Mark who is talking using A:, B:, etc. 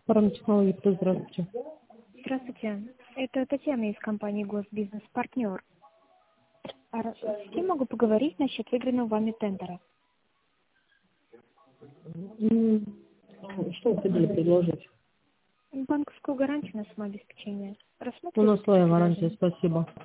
A: Парамтехнологии, здравствуйте.
B: Здравствуйте. Это Татьяна из компании Госбизнес Партнер. С кем могу поговорить насчет выигранного вами тендера?
A: Что вы хотели предложить?
B: Банковскую гарантию на самообеспечение.
A: У нас
B: Рассматриваете
A: своя
B: предложение?
A: гарантия, спасибо.